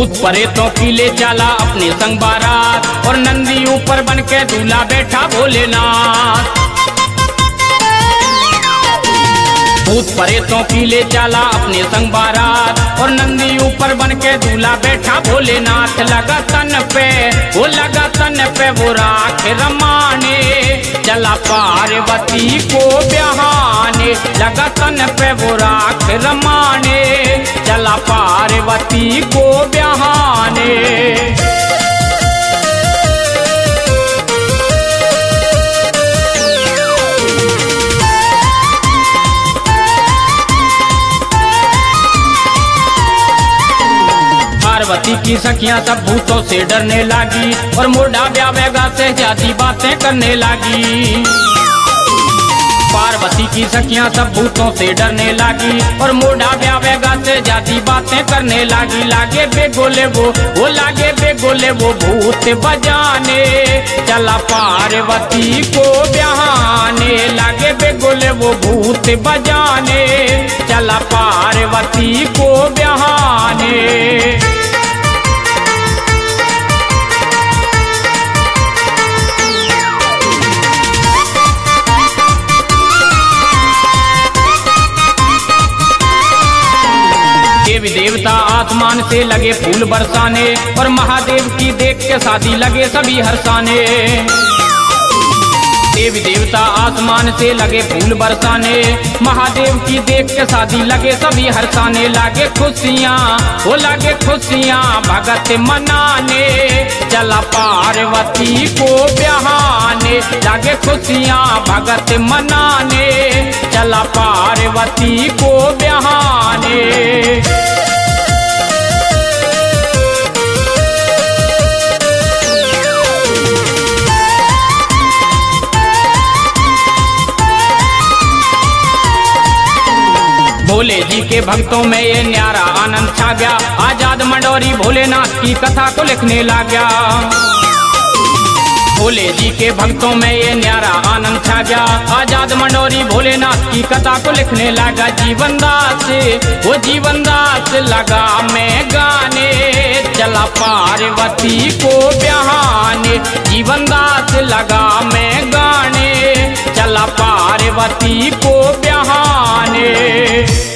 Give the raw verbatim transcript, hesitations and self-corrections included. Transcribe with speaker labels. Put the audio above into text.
Speaker 1: भूत प्रेतों की ले चला अपने संग बारात, और नंदी ऊपर बन के दूल्हा बैठा भोलेनाथ। भूत प्रेतों की ले चला अपने संग बारात, और नंदी ऊपर बन के दूल्हा बैठा भोलेनाथ। लगा तन पे वो लगा तन पे वो राख रमाने, चला पार्वती को ब्याहाने। लगा तन पे वो राख रमाने, चला पार्वती को ब्याहाने। पार्वती की सखियां सब भूतों से डरने लगी, और मुर्दा ब्यावेगा से ज्यादा बातें करने लगी। पार्वती की सखियां सब भूतों से डरने लगी, और मुर्दा ब्यावेगा से ज्यादा बातें करने लगी। लागे बेगोले वो वो लागे बेगोले वो भूत बजाने, चला पार्वती को ब्याहाने। लागे बेगोले वो भूत बजाने, चला पार्वती को ब्याहाने। देवी देवता आसमान से लगे फूल बरसाने, और महादेव की देख के शादी लगे सभी हर्षाने। देवी देवता आसमान से लगे फूल बरसाने, महादेव की देख के शादी लगे सभी हर्षाने। लागे खुशियाँ वो लागे खुशियाँ भगत मनाने, चला पार्वती को ब्याहाने। लागे खुशियाँ भगत मनाने, चला पार्वती को ब्याहाने। भोले जी के भक्तों में ये न्यारा आनंद छा गया, आजाद मंडोरी भोलेनाथ की कथा को लिखने लगा। भोले जी के भक्तों में ये न्यारा आनंद छा गया, आजाद मंडोरी भोलेनाथ की कथा को लिखने लगा। जीवन दास वो जीवन दास लगा मैं गाने, चला पार्वती को ब्याहाने। जीवन दास लगा मैं गाने, चला पार्वती को ब्याहाने।